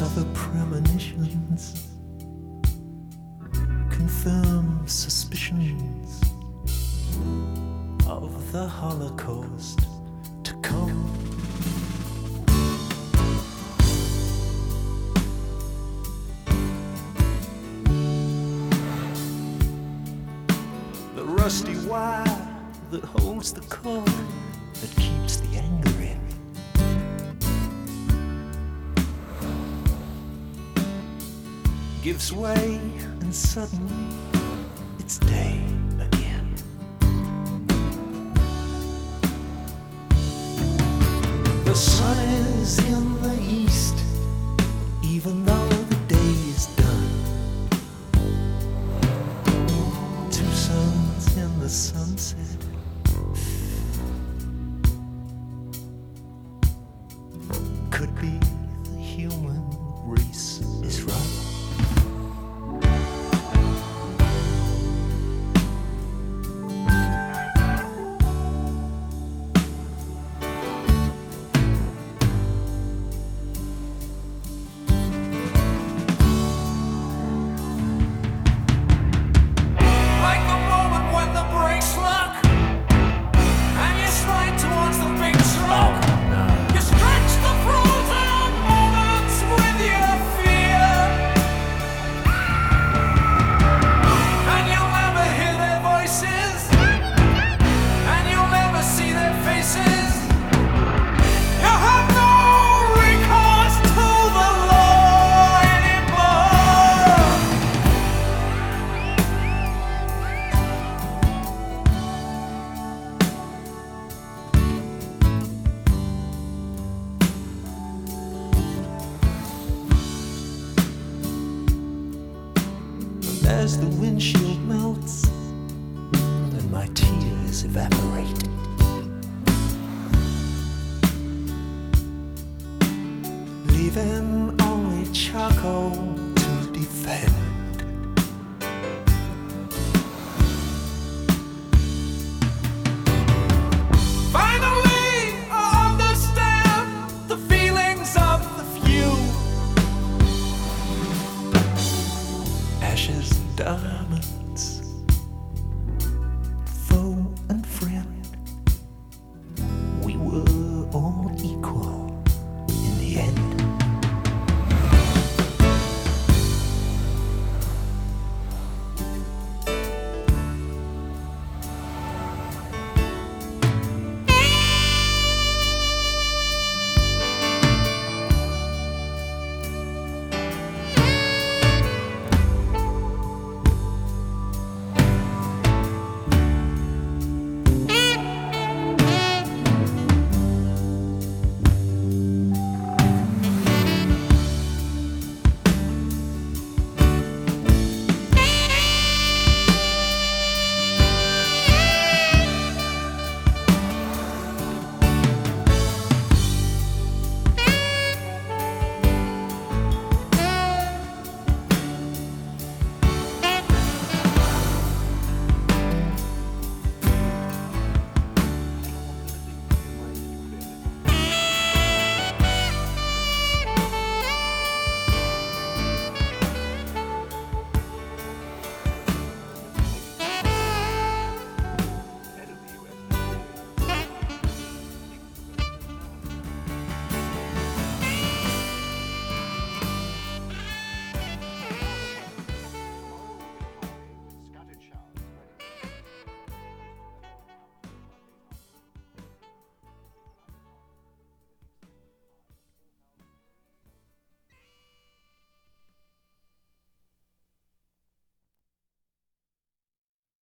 suffer premonitions, confirm suspicions of the Holocaust to come. The rusty wire that holds the cord that keeps the anger in. Gives way, and suddenly it's day again. The sun is in the east, even though the day is done. Two suns in the sunset. Could be the human race is run. As the windshield melts and my tears evaporate, leaving only charcoal to defend. Finally, I understand the feelings of the few. Ashes done